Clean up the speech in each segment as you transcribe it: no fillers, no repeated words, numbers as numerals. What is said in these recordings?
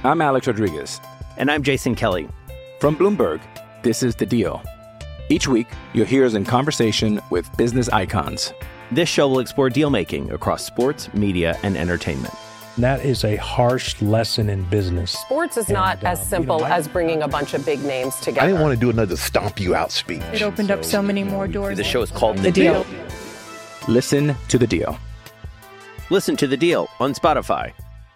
I'm Alex Rodriguez. And I'm Jason Kelly. From Bloomberg, this is The Deal. Each week, you'll hear us in conversation with business icons. This show will explore deal-making across sports, media, and entertainment. That is a harsh lesson in business. Sports is not as simple as bringing a bunch of big names together. I didn't want to do another stomp you out speech. It opened up so many more doors. The show is called The Deal. Listen to The Deal. Listen to The Deal on Spotify.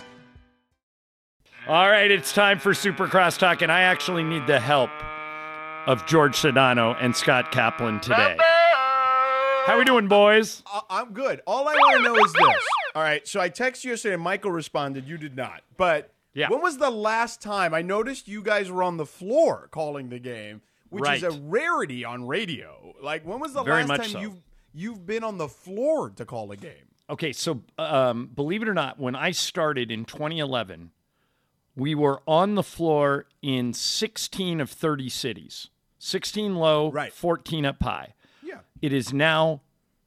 All right, it's time for Super Crosstalk, and I actually need the help of George Sedano and Scott Kaplan today. How we doing, boys? I'm good. All I want to know is this. All right, so I texted you yesterday and Michael responded. You did not. But when was the last time? I noticed you guys were on the floor calling the game, which is a rarity on radio. Like, when was the last time you've been on the floor to call a game? Okay, so believe it or not, when I started in 2011, we were on the floor in 16 of 30 cities. 16 low, 14 up high. Yeah. It is now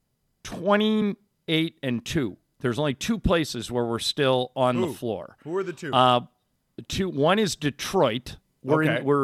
28 and 2. There's only two places where we're still on the floor. Who are the two? One is Detroit. We're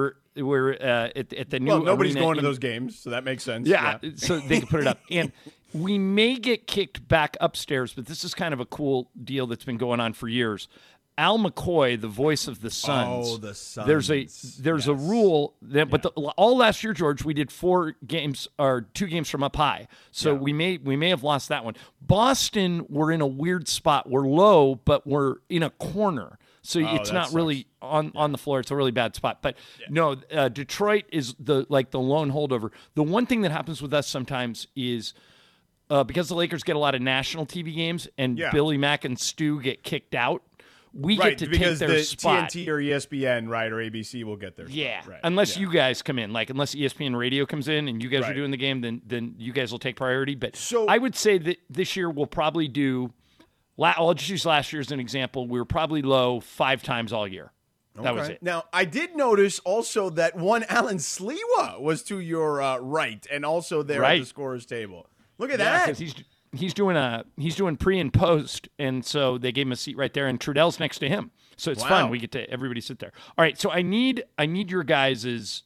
at the new. Well, nobody's going to those games, so that makes sense. Yeah, so they can put it up. And we may get kicked back upstairs, but this is kind of a cool deal that's been going on for years. Al McCoy, the voice of the Suns. Oh, the Suns. There's a rule that, but all last year, George, we did 4 games or 2 games from up high. So we may have lost that one. Boston, we're in a weird spot. We're low, but we're in a corner. So it's not really on the floor. It's a really bad spot. But no, Detroit is the lone holdover. The one thing that happens with us sometimes is because the Lakers get a lot of national TV games and Billy Mack and Stu get kicked out. We get to take their spot. TNT or ESPN, or ABC will get their spot. Yeah, unless you guys come in. Like, unless ESPN Radio comes in and you guys are doing the game, then you guys will take priority. But I would say that this year we'll probably do – I'll just use last year as an example. We were probably low 5 times all year. That was it. Now, I did notice also that one Alan Sliwa was to your right and also there at the scorer's table. Look at that. Because he's doing pre and post, and so they gave him a seat right there, and Trudell's next to him, so it's fun. We get to everybody sit there. All right, so I need your guys's.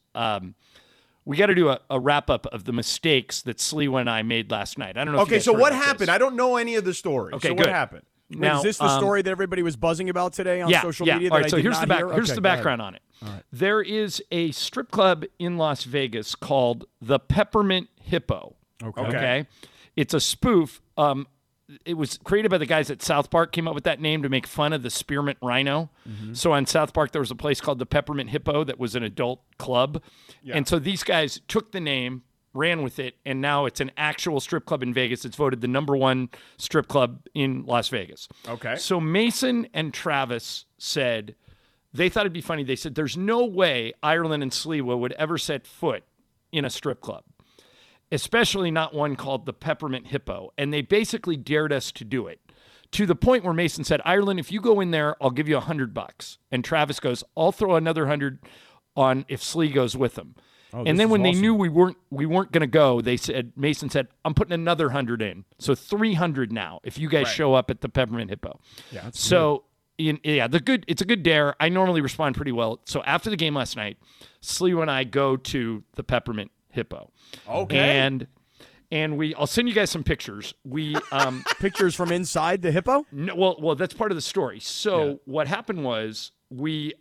We got to do a wrap up of the mistakes that Sliwa and I made last night. I don't know. Okay, so what happened? I don't know any of the story. Okay, so what happened? Now, is this the story that everybody was buzzing about today on social media? All right, so here's hear? The background on it. All right. There is a strip club in Las Vegas called the Peppermint Hippo. Okay. It's a spoof. It was created by the guys at South Park, came up with that name to make fun of the spearmint rhino. Mm-hmm. So on South Park, there was a place called the Peppermint Hippo that was an adult club. Yeah. And so these guys took the name, ran with it, and now it's an actual strip club in Vegas. It's voted the #1 strip club in Las Vegas. Okay. So Mason and Travis said, they thought it'd be funny. They said, there's no way Ireland and Sliwa would ever set foot in a strip club, especially not one called the Peppermint Hippo. And they basically dared us to do it, to the point where Mason said, Ireland, if you go in there, I'll give you $100. And Travis goes, I'll throw another 100 on if Slee goes with them. Oh, and then when they knew we weren't going to go, Mason said, I'm putting another 100 in. So 300 now if you guys show up at the Peppermint Hippo. Yeah. That's so it's a good dare. I normally respond pretty well. So after the game last night, Slee and I go to the Peppermint Hippo. Okay. And I'll send you guys some pictures. We pictures from inside the hippo? No, well, that's part of the story. So what happened was we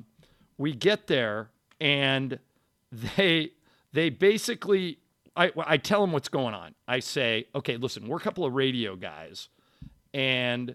get there and they basically I tell them what's going on. I say, okay, listen, we're a couple of radio guys, and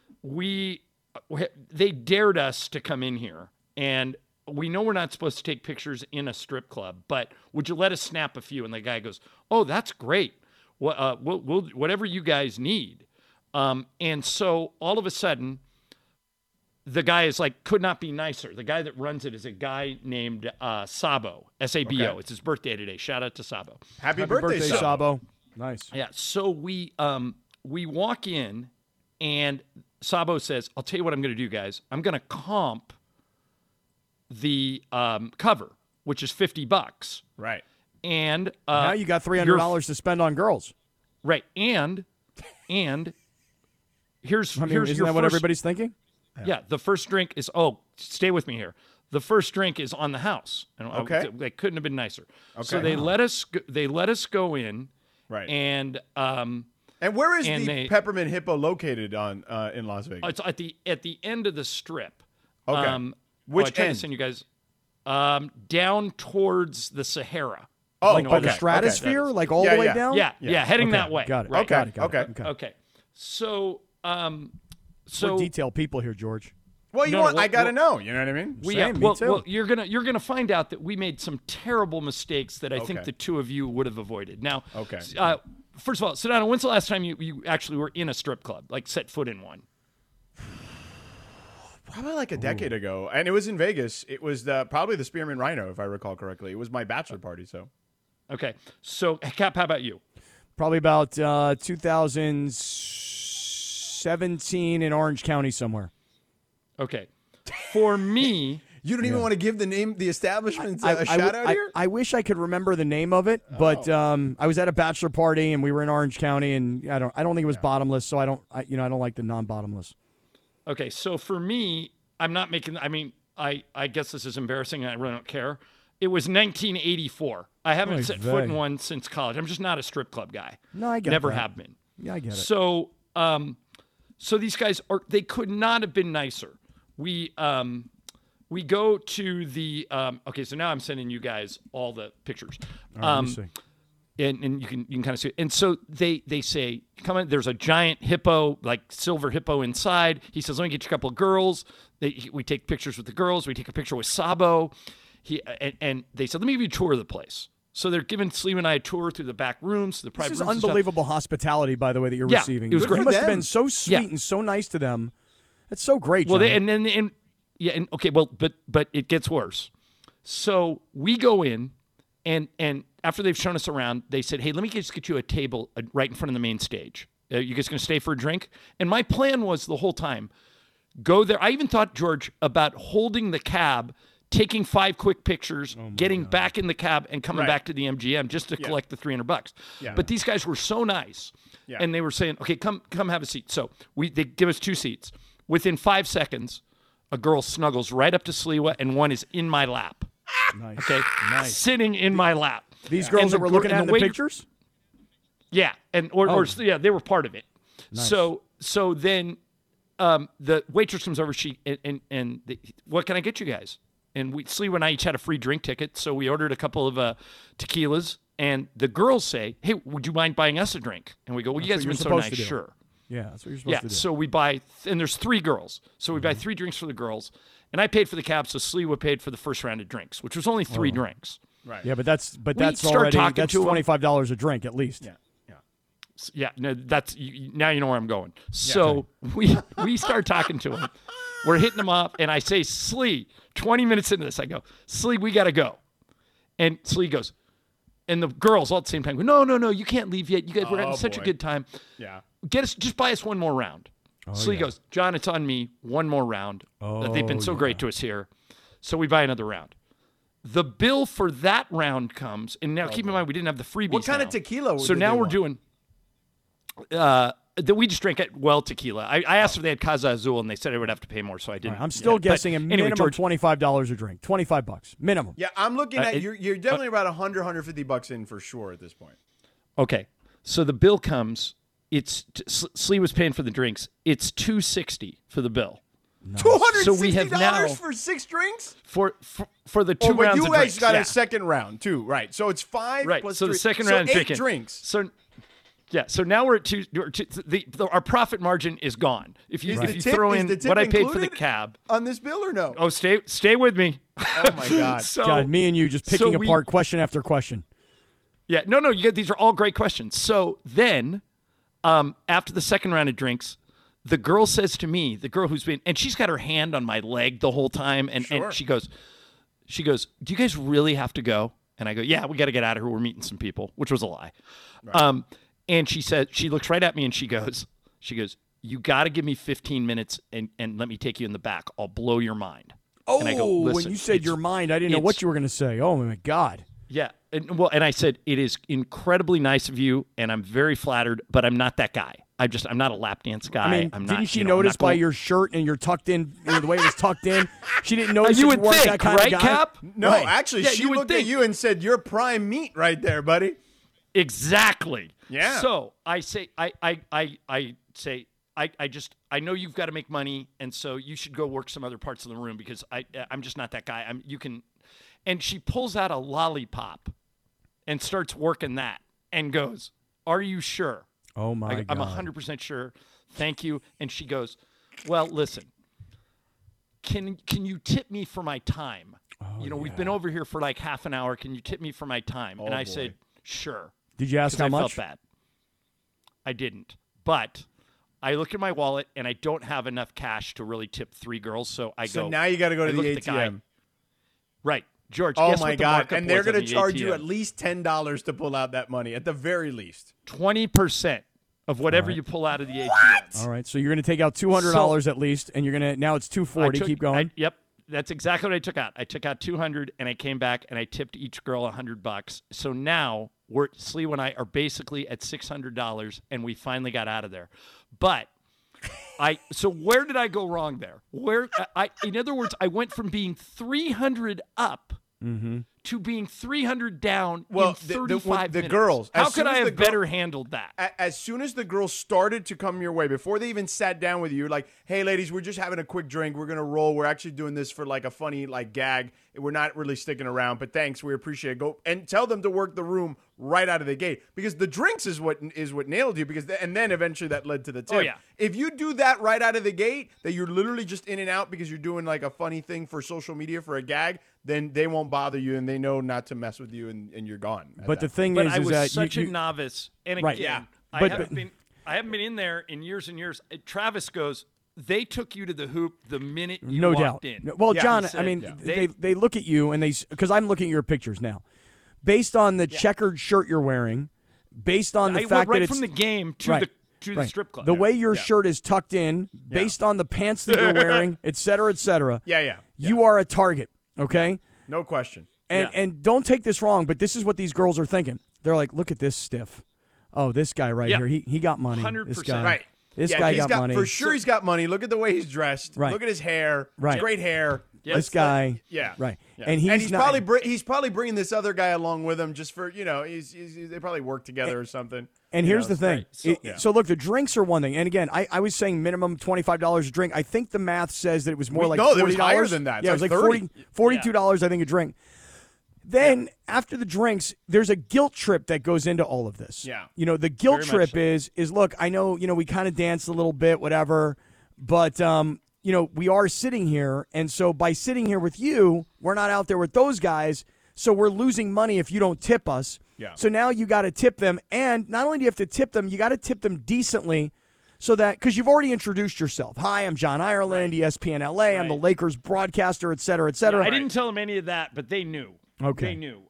they dared us to come in here, and we know we're not supposed to take pictures in a strip club, but would you let us snap a few? And the guy goes, oh, that's great. We'll whatever you guys need. And so all of a sudden, the guy is like, could not be nicer. The guy that runs it is a guy named Sabo, S-A-B-O. Okay. It's his birthday today. Shout out to Sabo. Happy birthday, Sabo. Nice. Yeah. So we walk in, and Sabo says, I'll tell you what I'm going to do, guys. I'm going to comp the cover, which is $50. Right. And now you got $300 to spend on girls. Right. And here's isn't that what everybody's thinking? Yeah, the first drink is, stay with me here. The first drink is on the house. Okay. They couldn't have been nicer. Okay. So they let us go in. Right. And where is the Peppermint Hippo located in Las Vegas? It's at the end of the strip. Okay. Which end? To send you guys down towards the Sahara. Oh, like by the stratosphere, like all the way down. Yeah, heading that way. Got it. Right. Got it. Okay. So, we're detailed people here, George. Well, I gotta know. You know what I mean? Me too. Well, you're gonna find out that we made some terrible mistakes that I think the two of you would have avoided. Now, first of all, Sedano, when's the last time you actually were in a strip club, like set foot in one? Probably like a decade ago, and it was in Vegas. It was probably the Spearmint Rhino, if I recall correctly. It was my bachelor party. So, okay. So, Cap, how about you? Probably about 2017 in Orange County somewhere. Okay. For me, you don't even want to give the establishment a shout out here? I wish I could remember the name of it, but I was at a bachelor party and we were in Orange County, and I don't think it was bottomless, so I don't like the non-bottomless. Okay, so for me, I'm not making. I mean, I guess this is embarrassing, and I really don't care. It was 1984. I haven't set foot in one since college. I'm just not a strip club guy. No, I get Never that. have been. Yeah, I get it. So, so these guys they could not have been nicer. We go to the okay. So now I'm sending you guys all the pictures. Let me see. And you can kind of see it. And so they say, come in, there's a giant hippo, like silver hippo inside. He says, let me get you a couple of girls. We take pictures with the girls. We take a picture with Sabo. And they said, let me give you a tour of the place. So they're giving Slim and I a tour through the back rooms, the private rooms. This is unbelievable hospitality, by the way, that you're receiving. It was great. You must have been so sweet and so nice to them. That's so great, John. Well, but it gets worse. So we go in, and after they've shown us around, they said, hey, let me just get you a table right in front of the main stage. You guys going to stay for a drink? And my plan was the whole time, go there. I even thought, George, about holding the cab, taking 5 quick pictures, getting back in the cab, and coming back to the MGM just to collect the $300. Yeah. But these guys were so nice, and they were saying, okay, come have a seat. So they give us 2 seats. Within 5 seconds, a girl snuggles right up to Sliwa, and one is in my lap. Nice. Okay, sitting in my lap. These girls that we're looking at in the pictures? Yeah, they were part of it. Nice. So then the waitress comes over, what can I get you guys? And Sliwa and I each had a free drink ticket, so we ordered a couple of tequilas, and the girls say, hey, would you mind buying us a drink? And we go, well, you guys have been so nice, sure. Yeah, that's what you're supposed to do. So we buy, and there's 3 girls. So we buy 3 drinks for the girls, and I paid for the cab, so Sliwa paid for the first round of drinks, which was only 3 drinks. Right. Yeah, but that's $25 a drink at least. Yeah. No, now you know where I'm going. So we start talking to him. We're hitting him up, and I say, Slee, 20 minutes into this, I go, Slee, we got to go. And Slee goes, and the girls all at the same time go, no, you can't leave yet. You guys were having such a good time. Yeah. Just buy us one more round. Slee goes, John, it's on me. One more round. They've been so great to us here. So we buy another round. The bill for that round comes, and now keep in mind we didn't have the freebies. What kind of tequila? So now we're doing. We just drank tequila. I asked if they had Casa Azul, and they said I would have to pay more, so I didn't. Right, I'm still guessing a minimum $25 a drink, $25 minimum. Yeah, I'm looking at you're definitely about $150 in for sure at this point. Okay, so the bill comes. Slee was paying for the drinks. It's $260 for the bill. Nice. $260 for 6 drinks for the 2 rounds. But you guys drinks. got a second round too, right? So it's 5 plus 3. So the second round, 8 drinks. So now we're at 2. Our profit margin is gone. If you throw in what I paid for the cab on this bill or no? Oh, stay with me. Oh my God! God, me and you just picking apart question after question. Yeah, no. These are all great questions. So then, after the second round of drinks, the girl says to me, the girl who's been, and she's got her hand on my leg the whole time, and she goes, do you guys really have to go? And I go, yeah, we got to get out of here. We're meeting some people, which was a lie. Right. And she said, she looks right at me and she goes, you got to give me 15 minutes and let me take you in the back. I'll blow your mind. Oh, and I go, when you said your mind, I didn't know what you were going to say. Oh my God. Yeah. And I said, it is incredibly nice of you and I'm very flattered, but I'm not that guy. I'm not a lap dance guy. I mean, I'm didn't not, she you know, notice by your shirt and your tucked in, the way it was tucked in? She didn't notice you that would weren't think, that kind right, of guy? Cap? No, Right. actually, Yeah, she you would looked at think. you and said, "You're prime meat right there, buddy." Exactly. Yeah. So I say, I know you've got to make money, and so you should go work some other parts of the room because I'm just not that guy. And she pulls out a lollipop and starts working that and goes, "Are you sure?" Oh, my God. I'm 100% sure. Thank you. And she goes, "Well, listen, can you tip me for my time? We've been over here for like half an hour. Can you tip me for my time?" And I said, "Sure." Did you ask how much? I felt bad. I didn't. But I look at my wallet, and I don't have enough cash to really tip 3 girls. So So now you got to go to the look at ATM. guy. Right. George, Oh, guess my what the God. markup And they're was on going to the charge you ATM? at least $10 to pull out that money, at the very least. 20% of whatever you pull out of the ATM. All right, so you're going to take out $200 at least, and you're going to now it's $240. Keep going. Yep, that's exactly what I took out. I took out $200, and I came back and I tipped each girl $100. So now Sliwa and I are basically at $600, and we finally got out of there. But so where did I go wrong there? In other words, I went from being 300 up to being 300 down in 35 the minutes. girls. How could I have better handled that? As soon as the girls started to come your way, before they even sat down with you, like, "Hey, ladies, we're just having a quick drink. We're going to roll. We're actually doing this for like a funny like gag. We're not really sticking around, but thanks. We appreciate it." Go and tell them to work the room right out of the gate, because the drinks is what nailed you, and then eventually that led to the tip. Oh, yeah. If you do that right out of the gate, that you're literally just in and out because you're doing like a funny thing for social media for a gag, then they won't bother you and they know not to mess with you, and you're gone. But the thing But is I was that such you, a novice, and Right. again, Yeah. I haven't been in there in years and years. Travis goes, "They took you to the hoop the minute you no walked doubt. in." Well, Yeah, John, he said, I mean, yeah. they look at you and because I'm looking at your pictures now, based on the checkered shirt you're wearing, based on the I fact went right that it's from the game to Right. the strip club. the way your shirt is tucked in, based on the pants that you're wearing, et cetera, Yeah. you are a target. Okay. No question. And don't take this wrong, but this is what these girls are thinking. They're like, "Look at this stiff. Oh, this guy right here. He got money. 100%. This guy. Right. This Yeah, guy he's got money. For sure he's got money. Look at the way he's dressed. Right. Look at his hair. Right. It's great hair. This guy. Yeah. Right. Yeah. And he's not, probably bringing this other guy along with him just for, they probably work together or something. And here's the thing. Right. So look, the drinks are one thing. And again, I was saying minimum $25 a drink. I think the math says that it was more like $40. it was higher than that. Yeah, it was like $42, I think, a drink. Then after the drinks, there's a guilt trip that goes into all of this. Yeah. The guilt Very trip much is look, I know, we kind of danced a little bit, whatever, but we are sitting here, and so by sitting here with you, we're not out there with those guys, so we're losing money if you don't tip us. Yeah. So now you got to tip them, and not only do you have to tip them, you got to tip them decently, so that because you've already introduced yourself. Hi, I'm John Ireland, ESPN LA. I'm the Lakers broadcaster, et cetera, et cetera. I didn't tell them any of that, but they knew. Okay. They knew.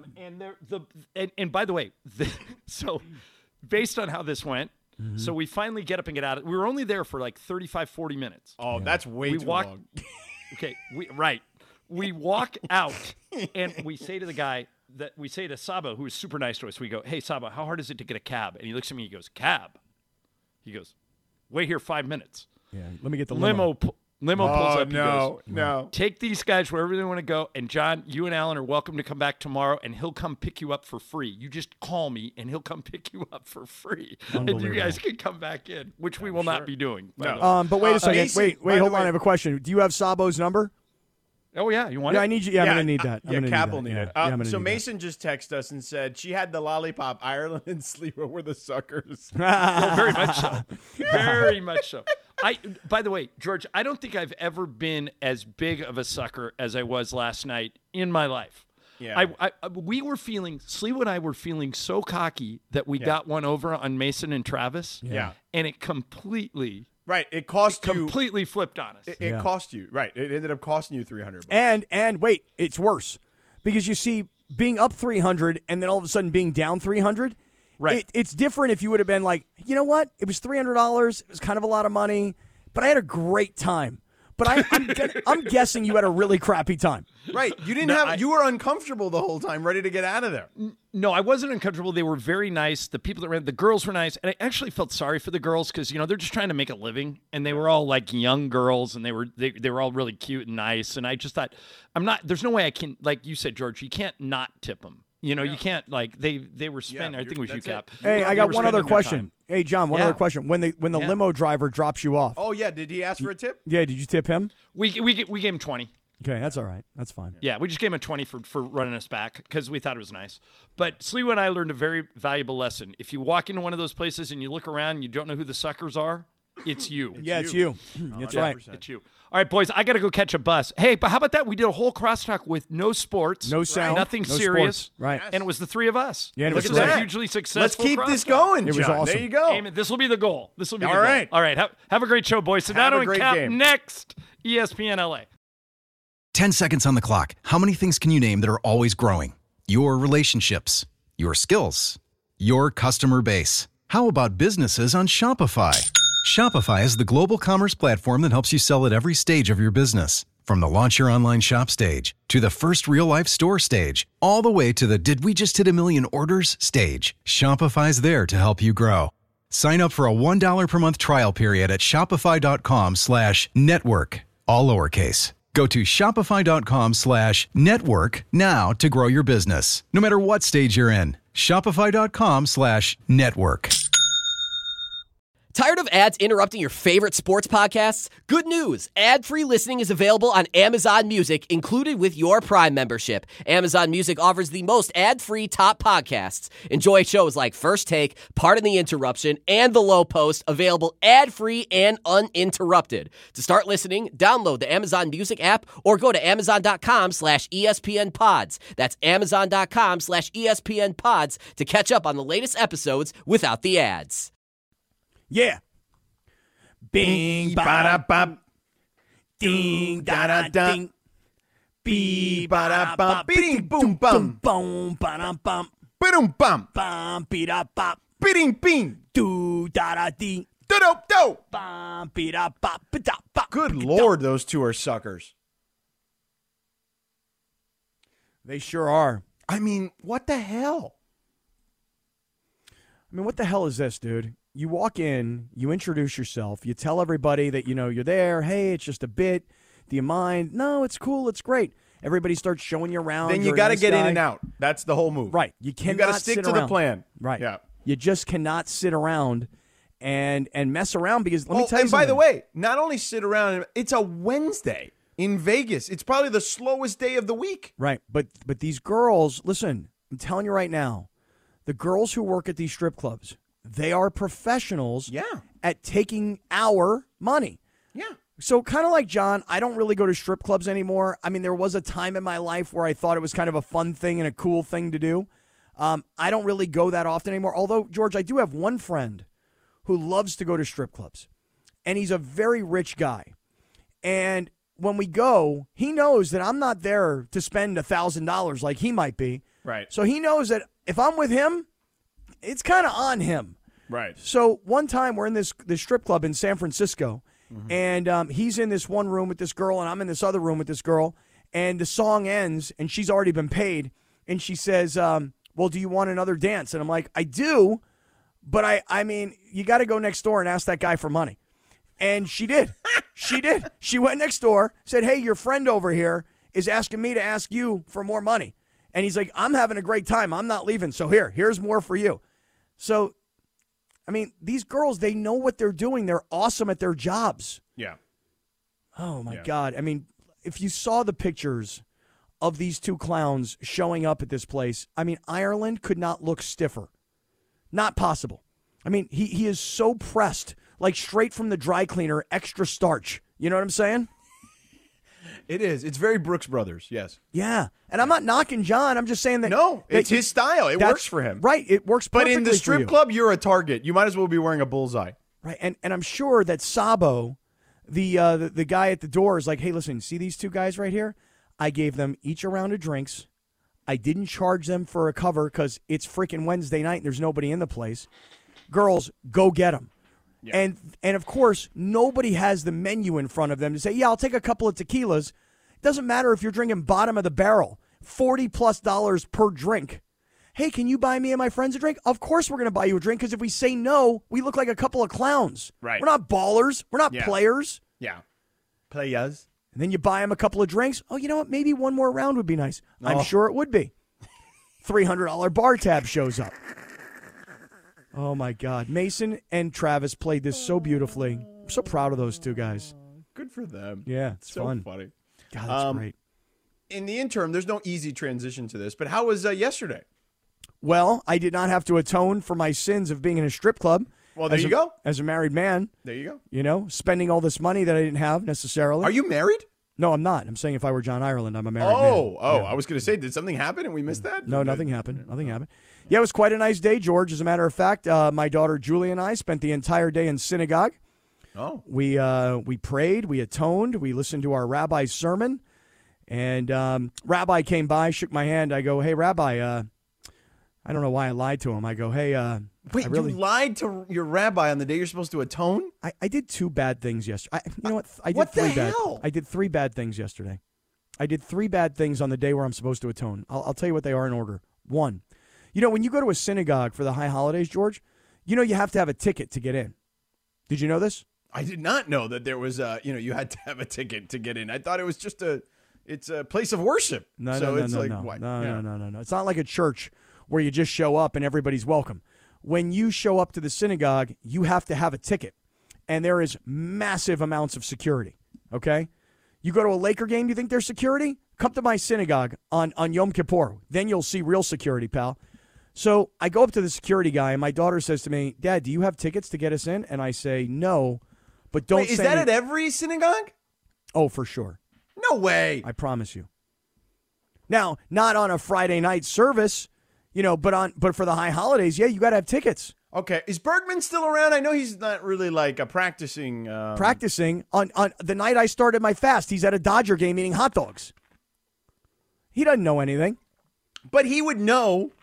And by the way, so based on how this went, so we finally get up and get out. We were only there for like 35, 40 minutes. Oh, that's way too long. Okay, we walk out and we say to the guy we say to Sabo, who is super nice to us, we go, "Hey, Sabo, how hard is it to get a cab?" And he looks at me, he goes, "Cab?" He goes, "Wait here 5 minutes." Yeah, let me get the Limo pulls up. No, he goes, no. "Take these guys wherever they want to go. And John, you and Alan are welcome to come back tomorrow, and he'll come pick you up for free. You just call me, and he'll come pick you up for free, and you guys can come back in, which we will not be doing." No. But wait a second. Mason, Wait, hold on. I have a question. Do you have Sabo's number? Oh yeah, you want Yeah, it? I need you. Yeah, I'm gonna need that. I'm Yeah, gonna Cap need will that. need Yeah. it. Yeah, I'm gonna So need Mason just texted us and said she had the lollipop. Ireland and Sliwa were the suckers. Well, very much so. Very much so. By the way, George, I don't think I've ever been as big of a sucker as I was last night in my life. Yeah. Sliwa and I were feeling so cocky that we got one over on Mason and Travis. Yeah. And it completely It cost you. completely flipped on us. It cost you. Right. It ended up costing you $300. And wait, it's worse because you see, being up 300 and then all of a sudden being down 300. Right. It's different if you would have been like, you know what? It was $300. It was kind of a lot of money, but I had a great time. But I'm guessing you had a really crappy time. Right. You didn't you were uncomfortable the whole time, ready to get out of there. No, I wasn't uncomfortable. They were very nice. The people that ran, the girls were nice. And I actually felt sorry for the girls because, they're just trying to make a living. And they were all like young girls and they were all really cute and nice. And I just thought, there's no way I can, like you said, George, you can't not tip them. You can't, like, they were spending, I think it was you, Cap. Hey, I got one other question. Hey, John, one other question. When the limo driver drops you off. Oh, yeah. Did he ask for a tip? Yeah, did you tip him? We gave him 20. Okay, that's all right. That's fine. Yeah, we just gave him a 20 for running us back because we thought it was nice. But Sliwa and I learned a very valuable lesson. If you walk into one of those places and you look around and you don't know who the suckers are, it's you. It's you. That's right. It's you. All right, boys, I got to go catch a bus. Hey, but how about that? We did a whole crosstalk with no sports. No sound. Nothing no serious. Sports. Right. And it was the three of us. Yeah, Look at that. Hugely successful. Let's keep crosstalk. this going, John. It was awesome. There you go. Amen. This will be the goal. This will be All the goal. right. All right. Have a great show, boys. Sonato and Cap game. next. ESPN LA. 10 seconds on the clock. How many things can you name that are always growing? Your relationships, your skills, your customer base. How about businesses on Shopify? Shopify is the global commerce platform that helps you sell at every stage of your business. From the launch your online shop stage to the first real-life store stage, all the way to the did we just hit a million orders stage. Shopify's there to help you grow. Sign up for a $1 per month trial period at shopify.com/network, all lowercase. Go to shopify.com/network now to grow your business, no matter what stage you're in. Shopify.com/network. Tired of ads interrupting your favorite sports podcasts? Good news! Ad-free listening is available on Amazon Music, included with your Prime membership. Amazon Music offers the most ad-free top podcasts. Enjoy shows like First Take, Pardon the Interruption, and The Low Post, available ad-free and uninterrupted. To start listening, download the Amazon Music app or go to amazon.com/ESPN Pods. That's amazon.com/ESPN Pods to catch up on the latest episodes without the ads. Yeah. Bing, ba-da-bop. Ding, da-da-da. Bee, ba-da-bop. Bing, boom, bum. Boom, ba-da-bum. Boom, bum. Bum, be-da-bop. Bing, bing. Do, da-da-dee. Do-do-do. Bum, be-da-bop. Ba-da-bop. Good Lord, those two are suckers. They sure are. I mean, what the hell? What the hell is this, dude? You walk in, you introduce yourself, you tell everybody that, you're there. Hey, it's just a bit. Do you mind? No, it's cool. It's great. Everybody starts showing you around. Then you got to get in and out. That's the whole move. Right. You got to stick to the plan. Right. Yeah. You just cannot sit around and mess around because let me tell you something. And by the way, not only sit around, it's a Wednesday in Vegas. It's probably the slowest day of the week. Right. But these girls, listen, I'm telling you right now, the girls who work at these strip clubs, they are professionals at taking our money. Yeah. So kind of like John, I don't really go to strip clubs anymore. There was a time in my life where I thought it was kind of a fun thing and a cool thing to do. I don't really go that often anymore. Although, George, I do have one friend who loves to go to strip clubs. And he's a very rich guy. And when we go, he knows that I'm not there to spend $1,000 like he might be. Right. So he knows that if I'm with him, it's kind of on him. Right. So one time we're in this strip club in San Francisco, and he's in this one room with this girl, and I'm in this other room with this girl, and the song ends, and she's already been paid, and she says, well, do you want another dance? And I'm like, I do, but I mean, you got to go next door and ask that guy for money. And she did. She did. She went next door, said, hey, your friend over here is asking me to ask you for more money. And he's like, I'm having a great time. I'm not leaving. So here's more for you. So, these girls, they know what they're doing. They're awesome at their jobs. Yeah. Oh, my God. If you saw the pictures of these two clowns showing up at this place, Ireland could not look stiffer. Not possible. He is so pressed, like straight from the dry cleaner, extra starch. You know what I'm saying? It is. It's very Brooks Brothers, yes. Yeah. And I'm not knocking John. I'm just saying that. No, it's his style. It works for him. Right. It works perfectly. But in the strip club, you're a target. You might as well be wearing a bullseye. Right. And I'm sure that Sabo, the guy at the door, is like, hey, listen, see these two guys right here? I gave them each a round of drinks. I didn't charge them for a cover because it's freaking Wednesday night and there's nobody in the place. Girls, go get them. Yeah. And of course, nobody has the menu in front of them to say, yeah, I'll take a couple of tequilas. It doesn't matter if you're drinking bottom of the barrel, $40+ per drink. Hey, can you buy me and my friends a drink? Of course we're going to buy you a drink, because if we say no, we look like a couple of clowns. Right. We're not ballers. We're not players. Yeah. Players. And then you buy them a couple of drinks. Oh, you know what? Maybe one more round would be nice. Oh. I'm sure it would be. $300 bar tab shows up. Oh, my God. Mason and Travis played this so beautifully. I'm so proud of those two guys. Good for them. Yeah, it's so fun. funny. God, that's great. In the interim, there's no easy transition to this, but how was yesterday? Well, I did not have to atone for my sins of being in a strip club. Well, there you go. As a married man. There you go. You know, spending all this money that I didn't have necessarily. Are you married? No, I'm not. I'm saying if I were John Ireland, I'm a married man. Oh, Yeah. I was going to say, did something happen and we missed that? No, nothing happened. Nothing happened. Yeah, it was quite a nice day, George. As a matter of fact, my daughter Julie and I spent the entire day in synagogue. Oh. We prayed, we atoned, we listened to our rabbi's sermon, and Rabbi came by, shook my hand. I go, hey, Rabbi, I don't know why I lied to him. I go, hey, wait, you lied to your rabbi on the day you're supposed to atone? I did 2 bad things yesterday. You know what? I did what the 3 bad. hell? I did 3 bad things yesterday. I did 3 bad things on the day where I'm supposed to atone. I'll tell you what they are in order. 1, you know, when you go to a synagogue for the high holidays, George, you know you have to have a ticket to get in. Did you know this? I did not know that there was you had to have a ticket to get in. I thought it was just it's a place of worship. No. What? No. It's not like a church where you just show up and everybody's welcome. When you show up to the synagogue, you have to have a ticket. And there is massive amounts of security, okay? You go to a Laker game, you think there's security? Come to my synagogue on Yom Kippur. Then you'll see real security, pal. So I go up to the security guy, and my daughter says to me, Dad, do you have tickets to get us in? And I say, no, but don't say... Is that at every synagogue? Oh, for sure. No way. I promise you. Now, not on a Friday night service... You know, but for the high holidays, yeah, you got to have tickets. Okay, is Bergman still around? I know he's not really like practicing. Practicing on the night I started my fast. He's at a Dodger game eating hot dogs. He doesn't know anything, but he would know.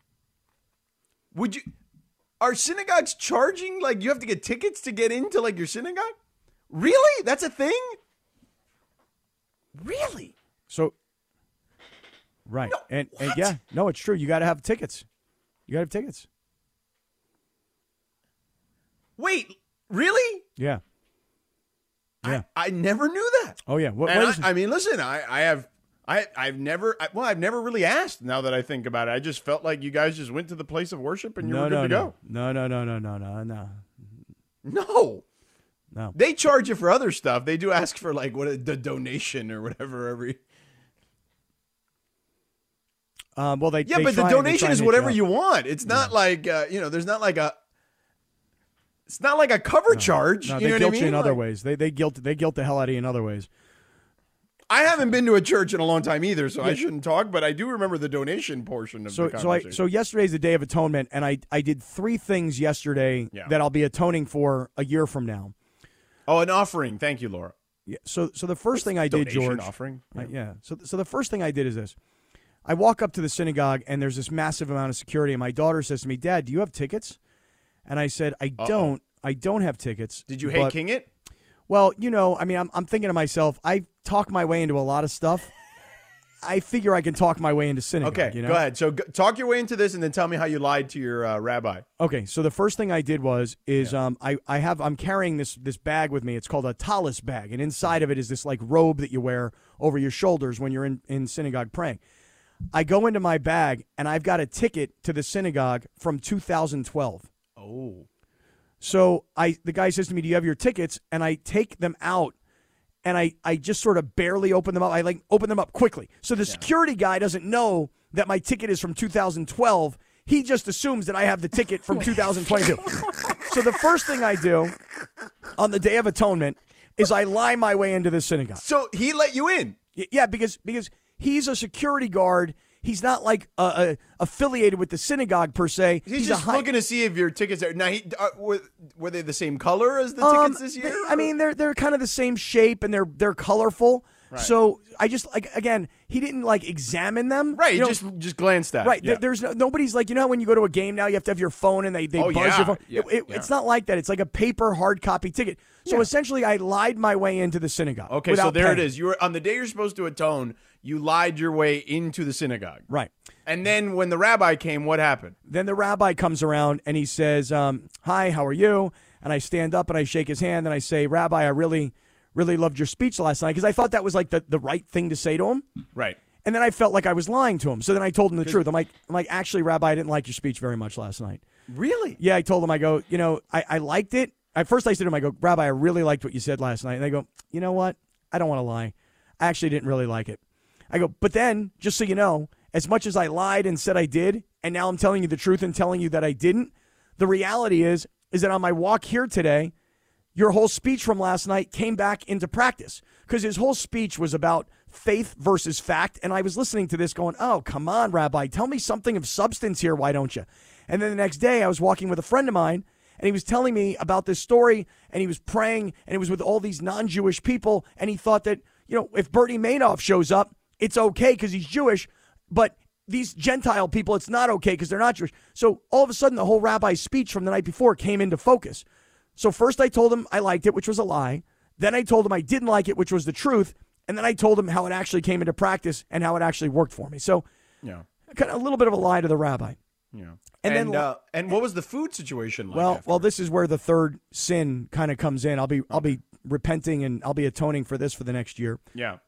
Would you? Are synagogues charging? Like you have to get tickets to get into like your synagogue? Really? That's a thing? Really? So. Right. No, and yeah, no, it's true. You got to have tickets. You got to have tickets. Wait, really? Yeah. Yeah. I never knew that. Oh yeah. I mean, listen, I've never really asked now that I think about it. I just felt like you guys just went to the place of worship and you were good to go. No. No. They charge you for other stuff. They do ask for like the donation or whatever every. Well, but the donation is whatever you want. It's not like there's not like a. It's not like a cover charge. No, you know they guilt what I mean? you in other ways. They guilt the hell out of you in other ways. I haven't been to a church in a long time either, so I shouldn't talk. But I do remember the donation portion of the conversation. So yesterday's the Day of Atonement, and I did 3 things yesterday that I'll be atoning for a year from now. Oh, an offering. Thank you, Laura. Yeah. So the first thing I did, George. Offering. Yeah. So the first thing I did is this. I walk up to the synagogue, and there's this massive amount of security, and my daughter says to me, Dad, do you have tickets? And I said, I don't have tickets. Did you hate King it? Well, I mean, I'm thinking to myself, I talk my way into a lot of stuff. I figure I can talk my way into synagogue. Okay, go ahead. So talk your way into this, and then tell me how you lied to your rabbi. Okay, so the first thing I did I'm carrying this bag with me. It's called a talis bag, and inside of it is this like robe that you wear over your shoulders when you're in synagogue praying. I go into my bag, and I've got a ticket to the synagogue from 2012. Oh. So the guy says to me, do you have your tickets? And I take them out, and I just sort of barely open them up. I like open them up quickly. So the security guy doesn't know that my ticket is from 2012. He just assumes that I have the ticket from 2022. So the first thing I do on the Day of Atonement is I lie my way into the synagogue. So he let you in? Yeah, because he's a security guard. He's not like affiliated with the synagogue per se. He's just looking to see if your tickets are. Now, were they the same color as the tickets this year? I mean, they're kind of the same shape and they're colorful. Right. So I just again, he didn't examine them. Right. Just glanced at. Right. Yeah. There's nobody's how when you go to a game now, you have to have your phone and they buzz your phone. It's not like that. It's like a paper hard copy ticket. So essentially, I lied my way into the synagogue. Okay, so there it is. You were on the day you're supposed to atone. You lied your way into the synagogue. Right. And then when the rabbi came, what happened? Then the rabbi comes around and he says, "Hi, how are you?" And I stand up and I shake his hand and I say, "Rabbi, I really loved your speech last night," because I thought that was the right thing to say to him. Right. And then I felt like I was lying to him. So then I told him the truth. I'm like, actually, Rabbi, I didn't like your speech very much last night. Really? Yeah, I told him, I go, I liked it. At first I said to him, I go, Rabbi, I really liked what you said last night. And they go, you know what? I don't want to lie. I actually didn't really like it. I go, but then, just so you know, as much as I lied and said I did, and now I'm telling you the truth and telling you that I didn't, the reality is that on my walk here today, your whole speech from last night came back into practice, because his whole speech was about faith versus fact. And I was listening to this going, oh, come on, Rabbi, tell me something of substance here. Why don't you? And then the next day I was walking with a friend of mine and he was telling me about this story and he was praying and it was with all these non-Jewish people. And he thought that, if Bernie Madoff shows up, it's okay because he's Jewish, but these Gentile people, it's not okay because they're not Jewish. So all of a sudden the whole rabbi's speech from the night before came into focus. So first I told him I liked it, which was a lie. Then I told him I didn't like it, which was the truth. And then I told him how it actually came into practice and how it actually worked for me. So kind of a little bit of a lie to the rabbi. Yeah. And what was the food situation like? Well, this is where the third sin kind of comes in. I'll be repenting and I'll be atoning for this for the next year. Yeah.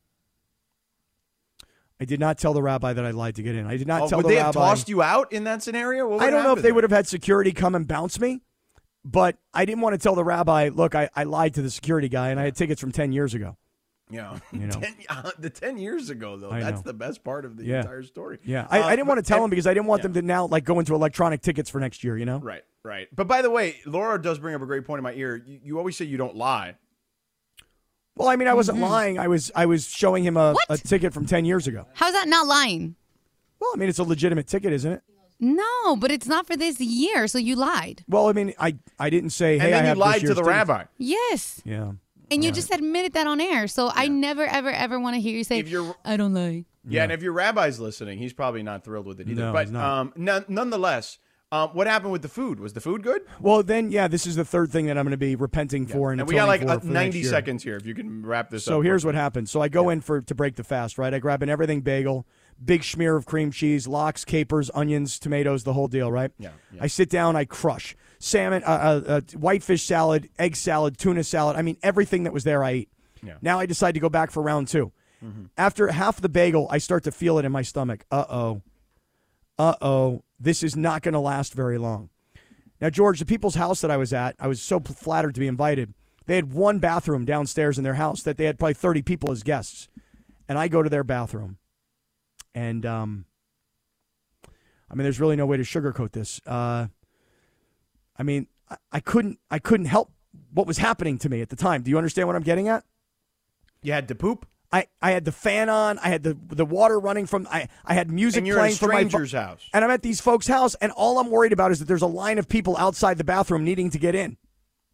I did not tell the rabbi that I lied to get in. I did not tell the rabbi. Would they have tossed you out in that scenario? I don't know if they would have had security come and bounce me. But I didn't want to tell the rabbi, look, I lied to the security guy, and I had tickets from 10 years ago. Yeah. 10 years ago, though. That's the best part of the entire story. Yeah. I didn't want to tell him because I didn't want them to now go into electronic tickets for next year, Right. But by the way, Laura does bring up a great point in my ear. You always say you don't lie. Well, I mean, I wasn't lying. I was showing him a ticket from 10 years ago. How's that not lying? Well, I mean, it's a legitimate ticket, isn't it? No, but it's not for this year, so you lied. Well, I mean, I didn't say, hey, and then I have you lied this to the tickets. rabbi. Yes. Yeah. And you just admitted that on air, so I never, ever, ever want to hear you say, I don't lie. Yeah, and if your rabbi's listening, he's probably not thrilled with it either. No, but he's not. Nonetheless, what happened with the food? Was the food good? Well, then, this is the third thing that I'm going to be repenting for. And we got for 90 seconds here if you can wrap this up. So here's what happened. So I go in to break the fast, right? I grab an everything bagel, big schmear of cream cheese, lox, capers, onions, tomatoes, the whole deal, right? Yeah. I sit down, I crush salmon, whitefish salad, egg salad, tuna salad. I mean, everything that was there I eat. Yeah. Now I decide to go back for round 2. Mm-hmm. After half the bagel, I start to feel it in my stomach. Uh-oh. This is not going to last very long. Now, George, the people's house that I was at, I was so flattered to be invited. They had one bathroom downstairs in their house that they had probably 30 people as guests. And I go to their bathroom. And, I mean, there's really no way to sugarcoat this. I mean, I couldn't help what was happening to me at the time. Do you understand what I'm getting at? You had to poop? I had the fan on. I had the water running from. I had music playing from my stranger's house. And I'm at these folks' house, and all I'm worried about is that there's a line of people outside the bathroom needing to get in.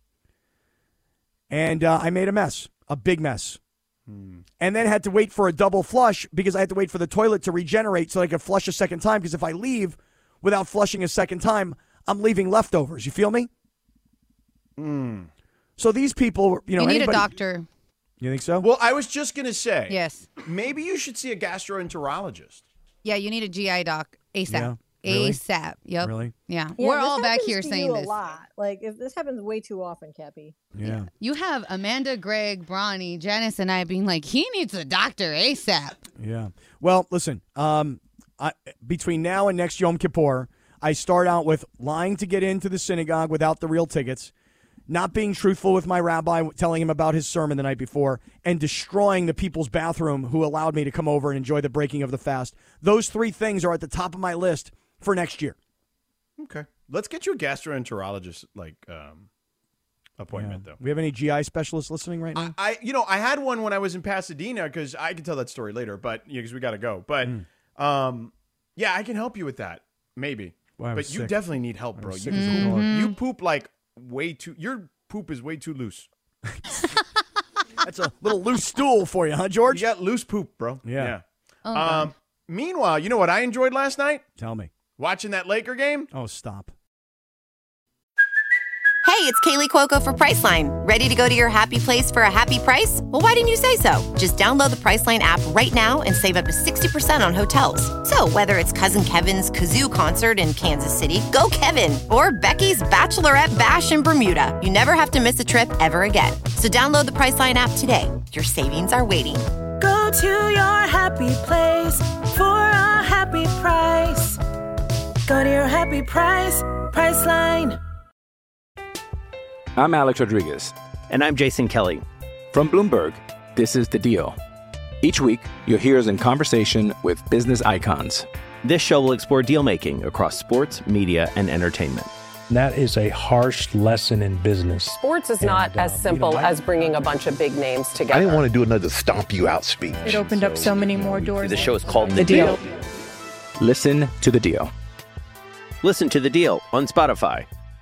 And I made a mess, a big mess. And then had to wait for a double flush because I had to wait for the toilet to regenerate so I could flush a second time. Because if I leave without flushing a second time, I'm leaving leftovers. You feel me? So these people, you need a doctor. You think so? Well, I was just going to say. Yes. Maybe you should see a gastroenterologist. Yeah, you need a GI doc ASAP. Yeah, really? ASAP. Yep. Really? Yeah. We're all back here to saying you this. a lot. Like, if this happens way too often, Cappy. Yeah. You have Amanda, Greg, Bronny, Janice, and I being like, he needs a doctor ASAP. Yeah. Well, listen, between now and next Yom Kippur, I start out with lying to get into the synagogue without the real tickets, not being truthful with my rabbi, telling him about his sermon the night before, and destroying the people's bathroom who allowed me to come over and enjoy the breaking of the fast. Those 3 things are at the top of my list for next year. Okay. Let's get you a gastroenterologist appointment, though. We have any GI specialists listening right now? I had one when I was in Pasadena because I can tell that story later, but because we got to go. But yeah, I can help you with that, maybe. Well, but you definitely need help, bro. You poop like way too. Your poop is way too loose. That's a little loose stool for you, huh, George? You got loose poop, bro. Yeah. Oh, Meanwhile, you know what I enjoyed last night? Tell me. Watching that Laker game. Oh, stop. Hey, it's Kaylee Cuoco for Priceline. Ready to go to your happy place for a happy price? Well, why didn't you say so? Just download the Priceline app right now and save up to 60% on hotels. So whether it's Cousin Kevin's Kazoo Concert in Kansas City, go Kevin, or Becky's Bachelorette Bash in Bermuda, you never have to miss a trip ever again. So download the Priceline app today. Your savings are waiting. Go to your happy place for a happy price. Go to your happy price, Priceline. I'm Alex Rodriguez. And I'm Jason Kelly. From Bloomberg, this is The Deal. Each week, you'll hear us in conversation with business icons. This show will explore deal-making across sports, media, and entertainment. That is a harsh lesson in business. Sports is not as simple as bringing a bunch of big names together. I didn't want to do another stomp you out speech. It opened up so many more doors. The show is called The Deal. Listen to The Deal. Listen to The Deal on Spotify.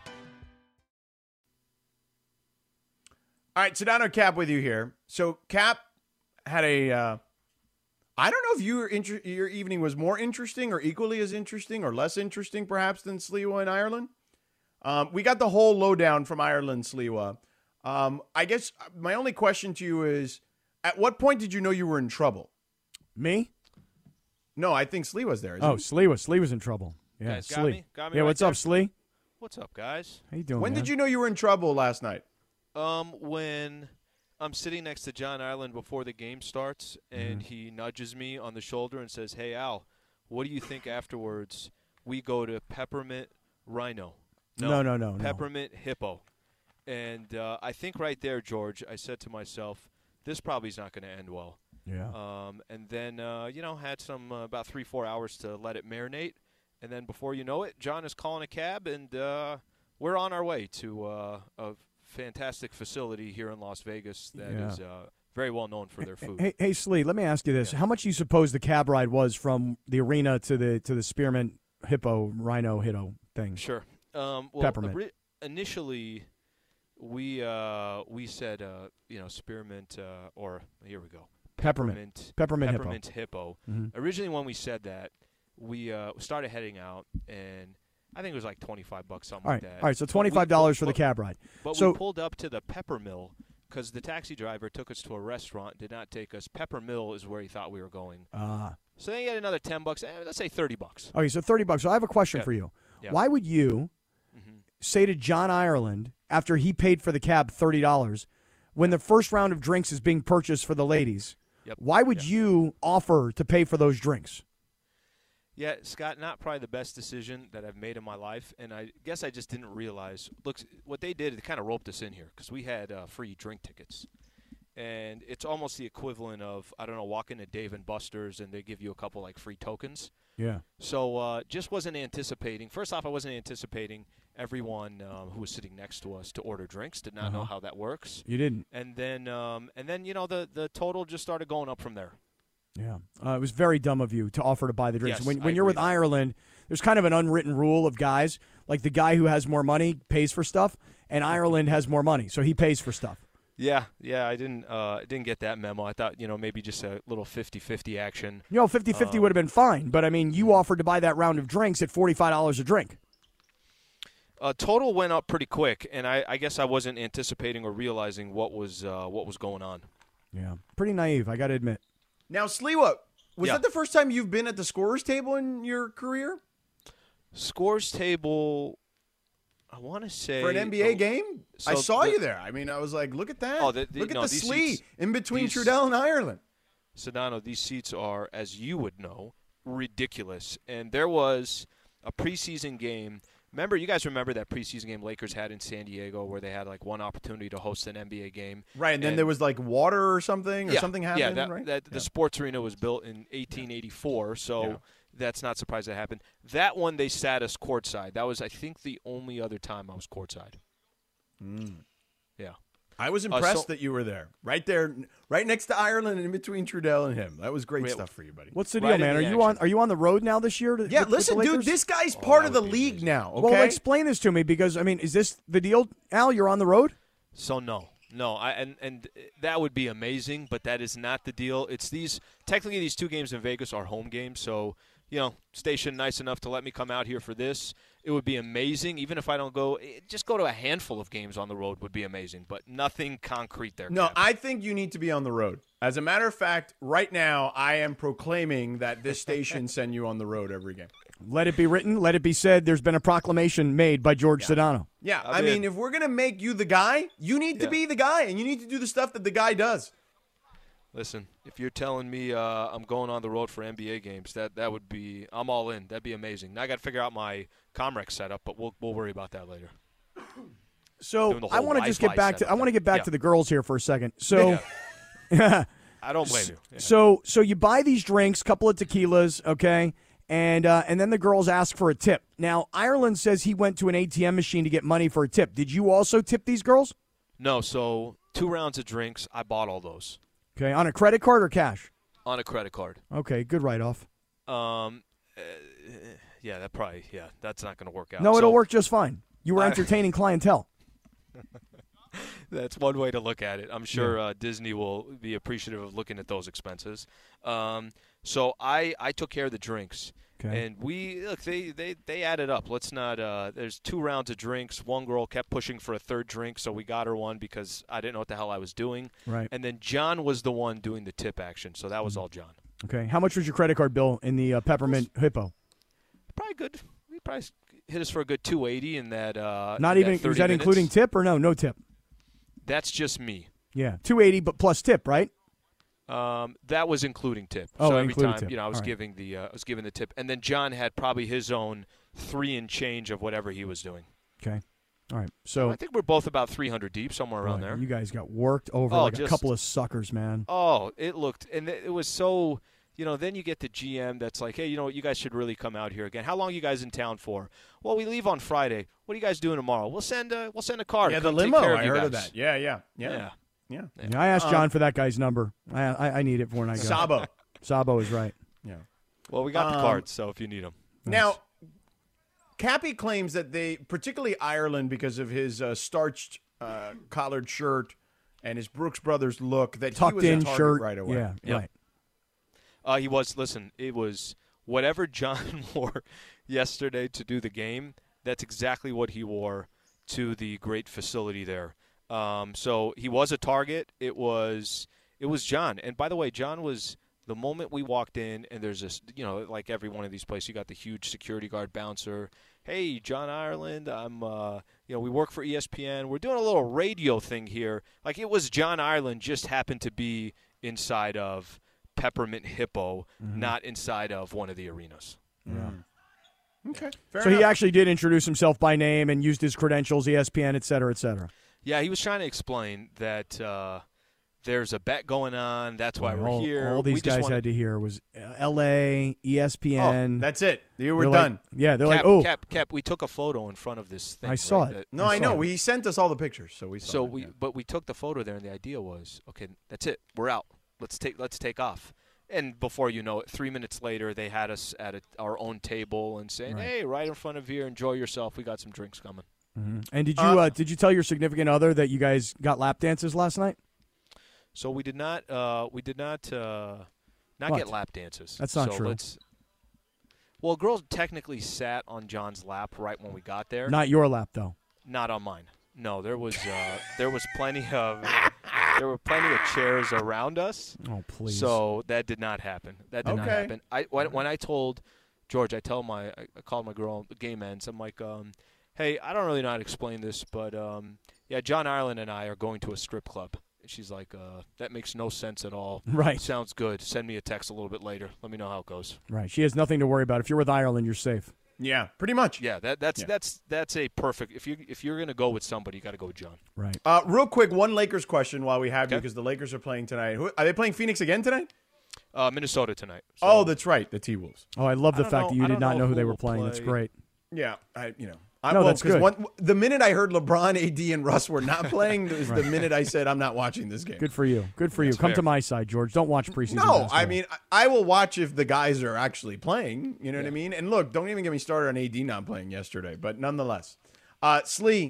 All right, Sedano Cap with you here. So Cap had a, I don't know if your evening was more interesting or equally as interesting or less interesting perhaps than Sliwa in Ireland. We got the whole lowdown from Ireland, Sliwa. I guess my only question to you is, at what point did you know you were in trouble? Me? No, I think Sliwa's there. Sliwa's in trouble. Yeah, guys, got me Yeah, right what's there. up, Slee? What's up, guys? How you doing, When man? did you know you were in trouble last night? When I'm sitting next to John Ireland before the game starts, and he nudges me on the shoulder and says, "Hey, Al, what do you think afterwards we go to Peppermint Rhino?" No. Peppermint Hippo. And I think right there, George, I said to myself, this probably is not going to end well. Yeah. And then, had some about 3-4 hours to let it marinate. And then before you know it, John is calling a cab, and we're on our way to a fantastic facility here in Las Vegas that is very well known for their food. Hey, Slee, let me ask you this: how much do you suppose the cab ride was from the arena to the Spearmint Rhino Hippo thing? Sure. Peppermint. Initially, we said Spearmint or here we go. Peppermint Hippo. Mm-hmm. Originally, when we said that, we started heading out, and I think it was like $25, something like that. All right, so $25 for the cab ride. But we pulled up to the Pepper Mill because the taxi driver took us to a restaurant, did not take us. Pepper Mill is where he thought we were going. So then he had another $10. Let's say $30. Okay, so $30. So I have a question for you. Yeah. Why would you say to John Ireland after he paid for the cab $30 when the first round of drinks is being purchased for the ladies? Yep. Why would you offer to pay for those drinks? Yeah, Scott, not probably the best decision that I've made in my life, and I guess I just didn't realize. Look, what they did, they kind of roped us in here because we had free drink tickets. And it's almost the equivalent of, I don't know, walking to Dave & Buster's and they give you a couple, like, free tokens. Yeah. So just wasn't anticipating. First off, I wasn't anticipating everyone who was sitting next to us to order drinks. Did not know how that works. You didn't. And then the total just started going up from there. Yeah. It was very dumb of you to offer to buy the drinks. Yes, when you're with Ireland, there's kind of an unwritten rule of guys. Like the guy who has more money pays for stuff, and Ireland has more money, so he pays for stuff. Yeah, I didn't get that memo. I thought, maybe just a little 50-50 action. 50-50 would have been fine, but I mean, you offered to buy that round of drinks at $45 a drink. Total went up pretty quick, and I guess I wasn't anticipating or realizing what was going on. Yeah, pretty naive, I got to admit. Now, Sliwa, was that the first time you've been at the scorer's table in your career? Scores table, I want to say. For an NBA game? So I saw you there. I mean, I was like, look at that. Look at the Slee in between Trudell and Ireland. Sedano, these seats are, as you would know, ridiculous. And there was a preseason game. You guys remember that preseason game Lakers had in San Diego where they had like one opportunity to host an NBA game. Right, and then there was like water or something, or something happened, right? The sports arena was built in 1884, so that's not surprised that happened. That one, they sat us courtside. That was, I think, the only other time I was courtside. Yeah. I was impressed that you were there. Right there, right next to Ireland and in between Trudell and him. That was great stuff for you, buddy. What's the deal, man? Are you on the road now this year? Listen, dude, this guy's part of the league now, okay? Well, explain this to me because, I mean, is this the deal? Al, you're on the road? So, no. No, and that would be amazing, but that is not the deal. It's technically these 2 games in Vegas are home games, so station nice enough to let me come out here for this. It would be amazing. Even if I don't go, just go to a handful of games on the road would be amazing, but nothing concrete there. No, Cap. I think you need to be on the road. As a matter of fact, right now I am proclaiming that this station send you on the road every game. Let it be written. Let it be said. There's been a proclamation made by George Sedano. Yeah, I mean, if we're going to make you the guy, you need to be the guy, and you need to do the stuff that the guy does. Listen, if you're telling me I'm going on the road for NBA games, that would be – I'm all in. That'd be amazing. Now I got to figure out my Comrex setup, but we'll worry about that later. So I want to just get back to – I want to get back to the girls here for a second. So I don't blame you. Yeah. So you buy these drinks, couple of tequilas, okay, and then the girls ask for a tip. Now, Ireland says he went to an ATM machine to get money for a tip. Did you also tip these girls? No, so 2 rounds of drinks, I bought all those. Okay, on a credit card or cash? On a credit card. Okay, good write-off. Yeah, that's not going to work out. No, it'll work just fine. You were entertaining clientele. That's one way to look at it. I'm sure Disney will be appreciative of looking at those expenses. So I took care of the drinks. Okay. And they added up. Let's not there's 2 rounds of drinks. One girl kept pushing for a 3rd drink, so we got her one because I didn't know what the hell I was doing. Right. And then John was the one doing the tip action, so that was all John. Okay. How much was your credit card bill in the Peppermint Hippo? Probably good. We probably hit us for a good $280 in that. Not even. Is that including tip or no tip? That's just me. Yeah, $280, but plus tip, right? That was including tip. Oh, so every time, tip. I was giving the tip, and then John had probably his own 3 and change of whatever he was doing. Okay, all right. So I think we're both about 300 deep, somewhere around there. You guys got worked over like a couple of suckers, man. Oh, it looked, and it was so. Then you get the GM that's like, hey, you know what, you guys should really come out here again. How long are you guys in town for? Well, we leave on Friday. What are you guys doing tomorrow? We'll send a car. Yeah, to the come limo. Take care of I you heard guys. of that. Yeah. Yeah, I asked John for that guy's number. I need it for when I go. Sabo is right. Yeah. Well, we got the cards, so if you need them. Now, Cappy claims that they, particularly Ireland, because of his starched collared shirt and his Brooks Brothers look, that tucked he was in a target shirt right away. Yeah, right. He was. Listen, it was whatever John wore yesterday to do the game. That's exactly what he wore to the great facility there. So he was a target. It was John. And by the way, John was the moment we walked in, and there's this, like every one of these places, you got the huge security guard bouncer. Hey, John Ireland, I'm, we work for ESPN. We're doing a little radio thing here. Like it was John Ireland just happened to be inside of Peppermint Hippo, not inside of one of the arenas. Yeah. Okay. So he actually did introduce himself by name and used his credentials, ESPN, et cetera, et cetera. Yeah, he was trying to explain that there's a bet going on. That's why we're here. All these guys had to hear was L.A., ESPN. Oh, that's it. You were done. They're like, oh. Cap, we took a photo in front of this thing. I saw it. I know. He sent us all the pictures, so we saw it. But we took the photo there, and the idea was, okay, that's it. We're out. Let's take off. And before you know it, 3 minutes later, they had us at our own table and saying, hey, right in front of here, enjoy yourself. We got some drinks coming. Mm-hmm. And did you tell your significant other that you guys got lap dances last night? So we did not get lap dances. That's not true. Well, girls technically sat on John's lap right when we got there. Not your lap, though. Not on mine. No, there was plenty of chairs around us. Oh, please. So that did not happen. That did not happen. When I told George, I called my girl, the game ends. I'm like, hey, I don't really know how to explain this, but John Ireland and I are going to a strip club. And she's like, that makes no sense at all. Right. Sounds good. Send me a text a little bit later. Let me know how it goes. Right. She has nothing to worry about. If you're with Ireland, you're safe. Yeah, pretty much. Yeah, that's a perfect. If you're gonna go with somebody, you got to go with John. Right. Real quick, one Lakers question while we have you, because the Lakers are playing tonight. Are they playing Phoenix again tonight? Minnesota tonight. So. Oh, that's right, the T-Wolves. Oh, I love the fact that you did not know who they were playing. That's great. Yeah, that's good. The minute I heard LeBron, AD, and Russ were not playing is the minute I said I'm not watching this game. Good for you. Good for you. Come to my side, George. Don't watch preseason. No, basketball. I mean, I will watch if the guys are actually playing. You know what I mean? And look, don't even get me started on AD not playing yesterday. But nonetheless, Slee,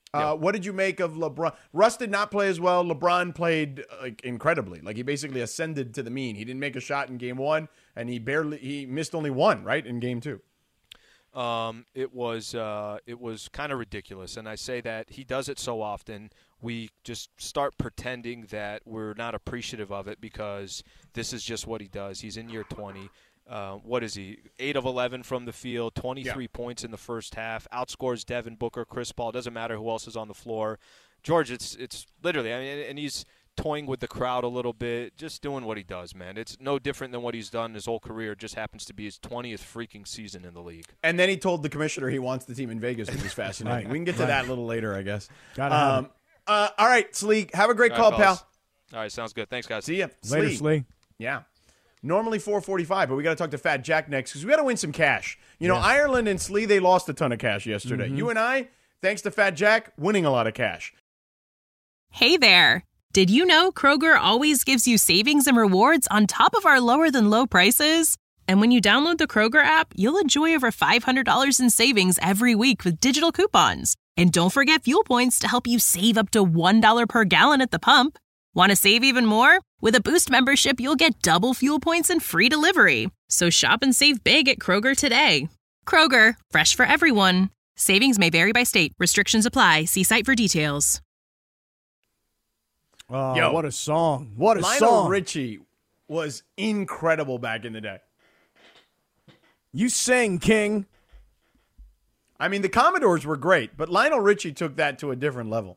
What did you make of LeBron? Russ did not play as well. LeBron played incredibly. Like, he basically ascended to the mean. He didn't make a shot in game 1, and he missed only one, right, in game 2. It was kind of ridiculous, and I say that he does it so often. We just start pretending that we're not appreciative of it because this is just what he does. He's in year 20. What is he? 8 of 11 from the field, 23 points in the first half, outscores Devin Booker, Chris Paul. Doesn't matter who else is on the floor. George, it's literally, I mean, and he's toying with the crowd a little bit, just doing what he does, man. It's no different than what he's done his whole career. It just happens to be his 20th freaking season in the league. And then he told the commissioner he wants the team in Vegas, which is fascinating. We can get to that a little later, I guess. All right, Slee, have a great call, pal. All right, sounds good. Thanks, guys. See ya. Later, Slee. Yeah. Normally 4:45, but we got to talk to Fat Jack next because we got to win some cash. You know, Ireland and Slee, they lost a ton of cash yesterday. Mm-hmm. You and I, thanks to Fat Jack, winning a lot of cash. Hey there. Did you know Kroger always gives you savings and rewards on top of our lower-than-low prices? And when you download the Kroger app, you'll enjoy over $500 in savings every week with digital coupons. And don't forget fuel points to help you save up to $1 per gallon at the pump. Want to save even more? With a Boost membership, you'll get double fuel points and free delivery. So shop and save big at Kroger today. Kroger, fresh for everyone. Savings may vary by state. Restrictions apply. See site for details. Oh, yo, what a song. What a Lionel song. Richie was incredible back in the day. You sing, King. I mean, the Commodores were great, but Lionel Richie took that to a different level.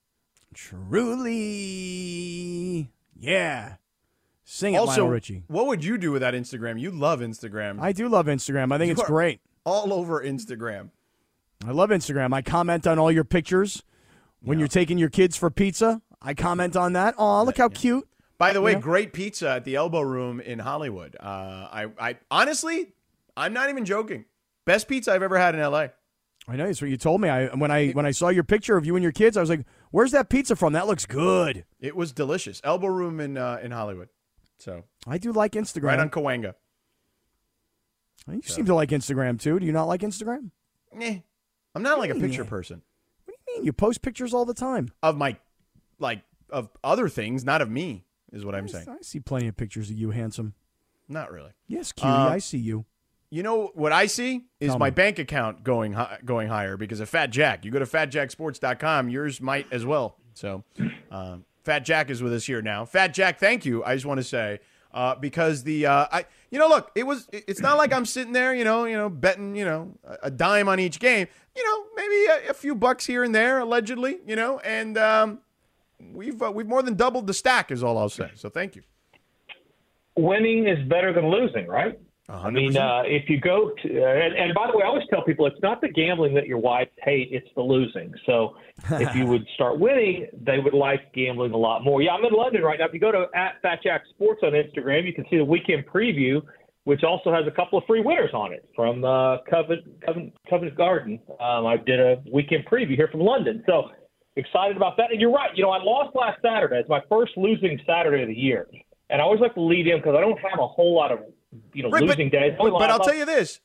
Truly. Yeah. Sing it, also, Lionel Richie. What would you do with that Instagram? You love Instagram. I do love Instagram. I think it's great. All over Instagram. I love Instagram. I comment on all your pictures. When you're taking your kids for pizza, I comment on that. Oh, look how cute. By the way, great pizza at the Elbow Room in Hollywood. I honestly, I'm not even joking. Best pizza I've ever had in L.A. I know, that's what you told me. When I saw your picture of you and your kids, I was like, "Where's that pizza from? That looks good." It was delicious. Elbow Room in Hollywood. So I do like Instagram. Right on Cahuenga. You seem to like Instagram too. Do you not like Instagram? I'm not like a picture person. What do you mean? You post pictures all the time of my, of other things, not of me, is what I'm saying. I see plenty of pictures of you, handsome. Not really. Yes, cutie. I see you. You know what I see is my bank account going higher because of Fat Jack. You go to fatjacksports.com, yours might as well. So Fat Jack is with us here now. Fat Jack, thank you. I just want to say because look, it's not like I'm sitting there, betting, a dime on each game. Maybe a few bucks here and there, allegedly, and we've more than doubled the stack is all I'll say. So thank you. Winning is better than losing, right? 100%. I mean, if you go to, and by the way, I always tell people it's not the gambling that your wives hate, it's the losing. So if you would start winning, they would like gambling a lot more. Yeah, I'm in London right now. If you go to @FatJackSports on Instagram, you can see the weekend preview, which also has a couple of free winners on it from Covent Garden. I did a weekend preview here from London. So excited about that. And you're right. I lost last Saturday. It's my first losing Saturday of the year. And I always like to lead in because I don't have a whole lot of losing days. But I'll tell you this.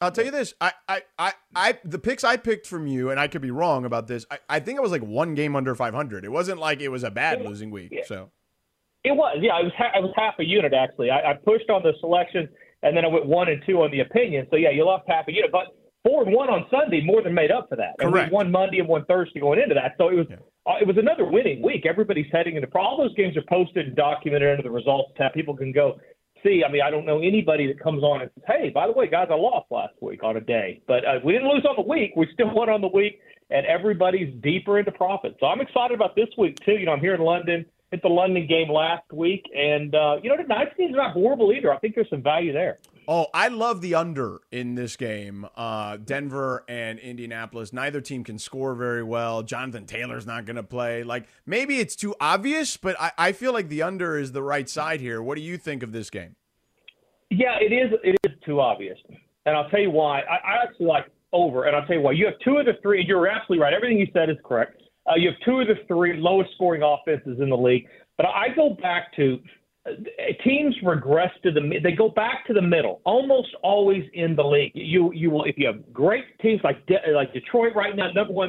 I the picks I picked from you, and I could be wrong about this. I think I was like one game under 500. It wasn't like it was a bad losing week. Yeah. So it was. Yeah, it was half a unit actually. I pushed on the selection, and then I went 1 and 2 on the opinion. So yeah, you lost half a unit, but 4 and 1 on Sunday more than made up for that. And correct. we won Monday and won Thursday going into that. So it was. It was another winning week. Everybody's heading into all those games are posted and documented into the results tab. People can go see. I mean, I don't know anybody that comes on and says, "Hey, by the way, guys, I lost last week on a day," but we didn't lose on the week. We still won on the week, and everybody's deeper into profit. So I'm excited about this week too. I'm here in London. Hit the London game last week, and tonight's game's not horrible either. I think there's some value there. Oh, I love the under in this game. Denver and Indianapolis, neither team can score very well. Jonathan Taylor's not going to play. Like, maybe it's too obvious, but I feel like the under is the right side here. What do you think of this game? Yeah, it is. It is too obvious. And I'll tell you why. I actually like over, and I'll tell you why. You have 2 of the 3. You're absolutely right. Everything you said is correct. You have 2 of the 3 lowest scoring offenses in the league. But I go back to teams regress to they go back to the middle, almost always in the league. You will, if you have great teams like Detroit right now, number 1 in the league,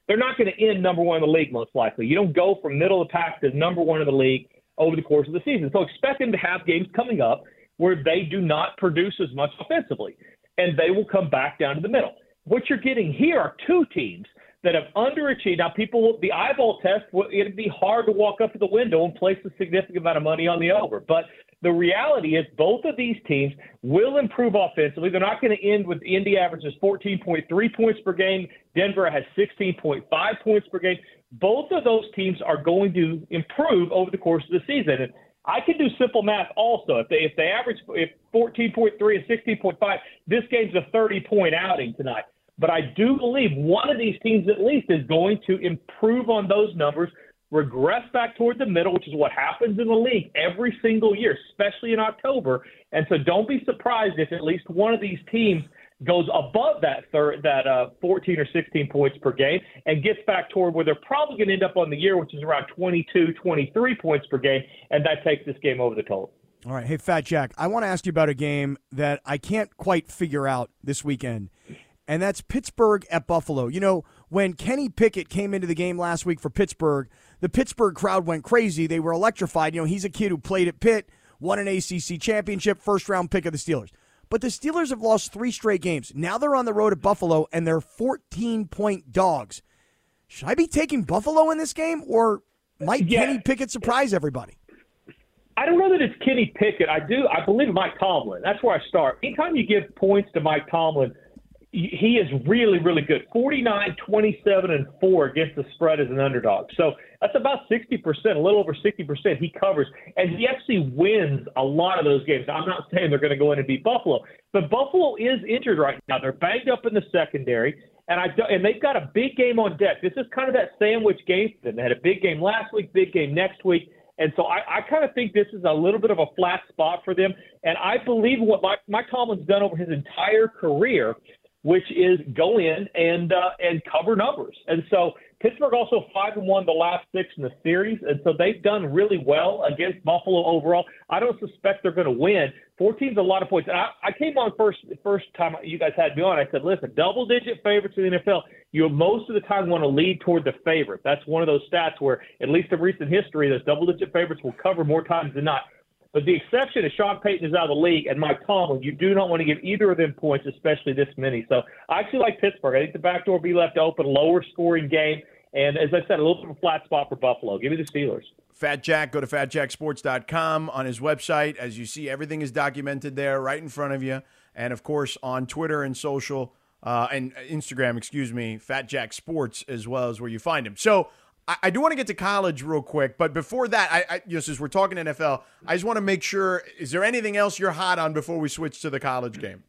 they're not going to end number one in the league most likely. You don't go from middle of the pack to number one in the league over the course of the season. So expect them to have games coming up where they do not produce as much offensively, and they will come back down to the middle. What you're getting here are two teams that have underachieved. Now, the eyeball test, it'd be hard to walk up to the window and place a significant amount of money on the over. But the reality is both of these teams will improve offensively. They're not going to end with Indy averages 14.3 points per game. Denver has 16.5 points per game. Both of those teams are going to improve over the course of the season. And I can do simple math also. If they average 14.3 and 16.5, this game's a 30-point outing tonight. But I do believe one of these teams at least is going to improve on those numbers, regress back toward the middle, which is what happens in the league every single year, especially in October. And so don't be surprised if at least one of these teams goes above that 14 or 16 points per game and gets back toward where they're probably going to end up on the year, which is around 22, 23 points per game, and that takes this game over the total. All right. Hey, Fat Jack, I want to ask you about a game that I can't quite figure out this weekend, and that's Pittsburgh at Buffalo. You know, when Kenny Pickett came into the game last week for Pittsburgh, the Pittsburgh crowd went crazy. They were electrified. You know, he's a kid who played at Pitt, won an ACC championship, first-round pick of the Steelers. But the Steelers have lost 3 straight games. Now they're on the road at Buffalo, and they're 14-point dogs. Should I be taking Buffalo in this game, or might Kenny Pickett surprise everybody? I don't know that it's Kenny Pickett. I believe Mike Tomlin. That's where I start. Anytime you give points to Mike Tomlin, he is really, really good. 49, 27, and 4 against the spread as an underdog. So that's about 60%, a little over 60% he covers. And he actually wins a lot of those games. Now, I'm not saying they're going to go in and beat Buffalo, but Buffalo is injured right now. They're banged up in the secondary, and they've got a big game on deck. This is kind of that sandwich game for them. They had a big game last week, big game next week. And so I kind of think this is a little bit of a flat spot for them. And I believe what Mike Tomlin's done over his entire career, which is go in and cover numbers. And so Pittsburgh also 5-1 the last 6 in the series, and so they've done really well against Buffalo overall. I don't suspect they're going to win. 14's a lot of points. And I came on first time you guys had me on. I said, listen, double-digit favorites in the NFL, you most of the time want to lead toward the favorite. That's one of those stats where, at least in recent history, those double-digit favorites will cover more times than not. But the exception is Sean Payton is out of the league, and Mike Tomlin. You do not want to give either of them points, especially this many. So I actually like Pittsburgh. I think the back door will be left open, lower scoring game. And as I said, a little bit of a flat spot for Buffalo. Give me the Steelers. Fat Jack, go to fatjacksports.com on his website. As you see, everything is documented there right in front of you. And, of course, on Twitter and social and Instagram, Fat Jack Sports as well is where you find him. So I do want to get to college real quick, but before that, since we're talking NFL, I just want to make sure, is there anything else you're hot on before we switch to the college game?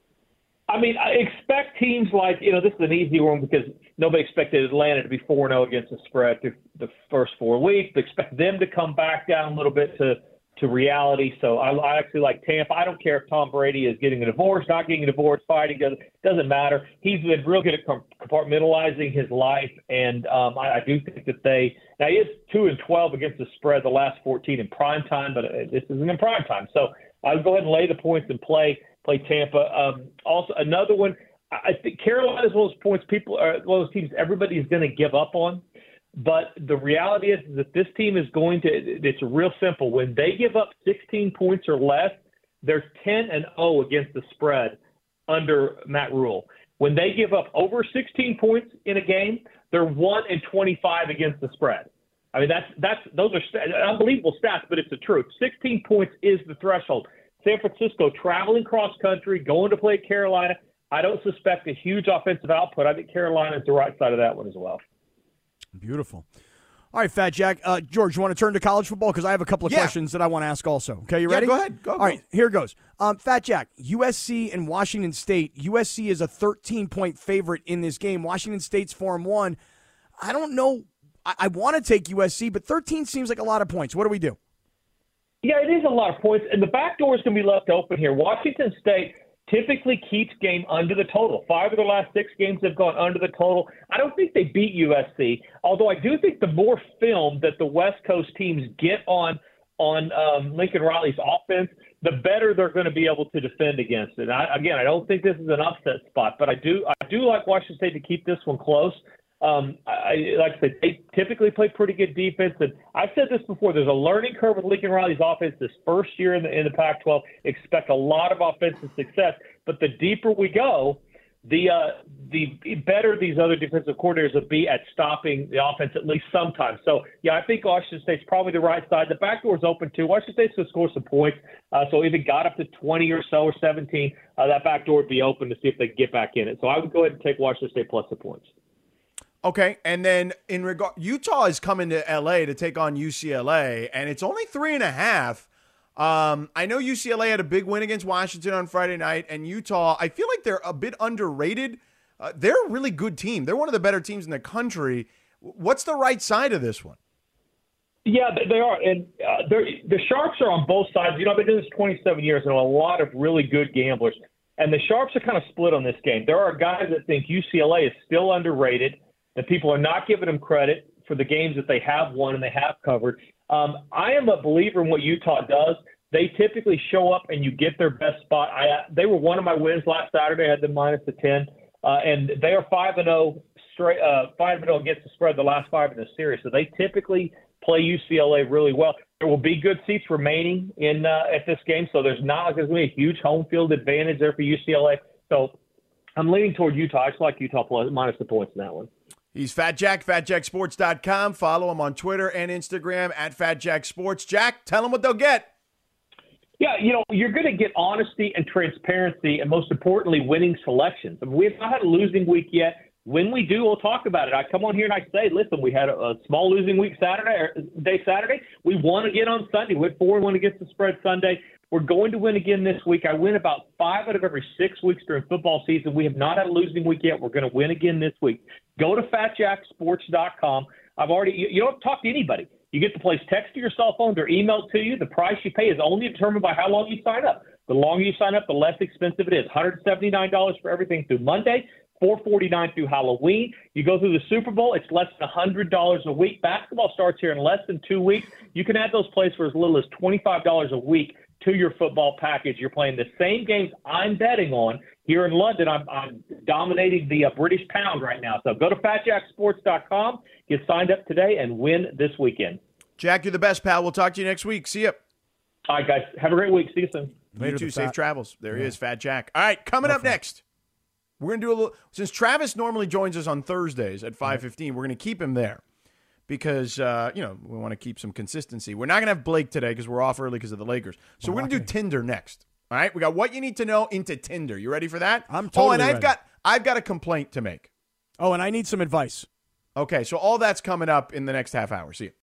I mean, I expect teams like, this is an easy one because nobody expected Atlanta to be 4-0 against the spread through the first 4 weeks. They expect them to come back down a little bit to reality. So I actually like Tampa. I don't care if Tom Brady is getting a divorce, not getting a divorce, fighting, doesn't matter. He's been real good at compartmentalizing his life, and I do think that now he is 2-12 against the spread the last 14 in prime time, but this isn't in prime time. So I'll go ahead and lay the points and play Tampa. Also, another one, I think Carolina is one of those points one of those teams everybody is going to give up on. But the reality is that this team is it's real simple. When they give up 16 points or less, they're 10-0 against the spread under Matt Rule. When they give up over 16 points in a game, they're 1-25 against the spread. I mean, those are unbelievable stats, but it's the truth. 16 points is the threshold. San Francisco traveling cross country, going to play Carolina. I don't suspect a huge offensive output. I think Carolina is the right side of that one as well. Beautiful. All right, Fat Jack. George, you want to turn to college football? Because I have a couple of questions that I want to ask also. Okay, you ready? Go ahead. Go. All right, here goes. Fat Jack, USC and Washington State. USC is a 13-point favorite in this game. Washington State's 4-1. I don't know. I want to take USC, but 13 seems like a lot of points. What do we do? Yeah, it is a lot of points, and the back door is going to be left open here. Washington State typically keeps game under the total. 5 of their last 6 games have gone under the total. I don't think they beat USC, although I do think the more film that the West Coast teams get on Lincoln Riley's offense, the better they're going to be able to defend against it. I don't think this is an upset spot, but I do like Washington State to keep this one close. Like I said, they typically play pretty good defense. And I've said this before. There's a learning curve with Lincoln Riley's offense this first year in the Pac-12. Expect a lot of offensive success. But the deeper we go, the better these other defensive coordinators will be at stopping the offense at least sometimes. So, yeah, I think Washington State's probably the right side. The back door's open, too. Washington State's going to score some points. So if it got up to 20 or so or 17, that back door would be open to see if they can get back in it. So I would go ahead and take Washington State plus the points. Okay, and then Utah is coming to L.A. to take on UCLA, and it's only 3.5. I know UCLA had a big win against Washington on Friday night, and Utah, I feel like they're a bit underrated. They're a really good team. They're one of the better teams in the country. What's the right side of this one? Yeah, they are, and the Sharps are on both sides. You know, I've been doing this 27 years, and a lot of really good gamblers, and the Sharps are kind of split on this game. There are guys that think UCLA is still underrated, that people are not giving them credit for the games that they have won and they have covered. I am a believer in what Utah does. They typically show up and you get their best spot. They were one of my wins last Saturday. I had them minus the 10, and they are 5-0 straight, 5-0 against the spread the last 5 in the series. So they typically play UCLA really well. There will be good seats remaining in at this game, so there's not going to be a huge home field advantage there for UCLA. So I'm leaning toward Utah. I just like Utah plus minus the points in that one. He's Fat Jack, FatJackSports.com. Follow him on Twitter and Instagram at FatJackSports. Jack, tell them what they'll get. Yeah, you know, you're going to get honesty and transparency, and most importantly, winning selections. I mean, we have not had a losing week yet. When we do, we'll talk about it. I come on here and I say, listen, we had a small losing week Saturday. We won again on Sunday. We went 4-1 against the spread Sunday. We're going to win again this week. I win about 5 out of every 6 weeks during football season. We have not had a losing week yet. We're going to win again this week. Go to FatJackSports.com. You don't have to talk to anybody. You get the place text to your cell phone or emailed to you. The price you pay is only determined by how long you sign up. The longer you sign up, the less expensive it is. $179 for everything through Monday, $449 through Halloween. You go through the Super Bowl, it's less than $100 a week. Basketball starts here in less than 2 weeks. You can add those plays for as little as $25 a week to your football package. You're playing the same games I'm betting on here in London. I'm dominating the British pound right now. So go to FatJackSports.com, get signed up today, and win this weekend. Jack, you're the best, pal. We'll talk to you next week. See you. All right, guys. Have a great week. See you soon. You too. Safe travels. There he is, Fat Jack. All right, coming up next, we're going to do a little – since Travis normally joins us on Thursdays at 5:15, we're going to keep him there. Because, we want to keep some consistency. We're not going to have Blake today because we're off early because of the Lakers. So we're going to do Tinder next. All right? We got what you need to know into Tinder. You ready for that? I'm totally ready. I've got a complaint to make. Oh, and I need some advice. Okay, so all that's coming up in the next half hour. See you.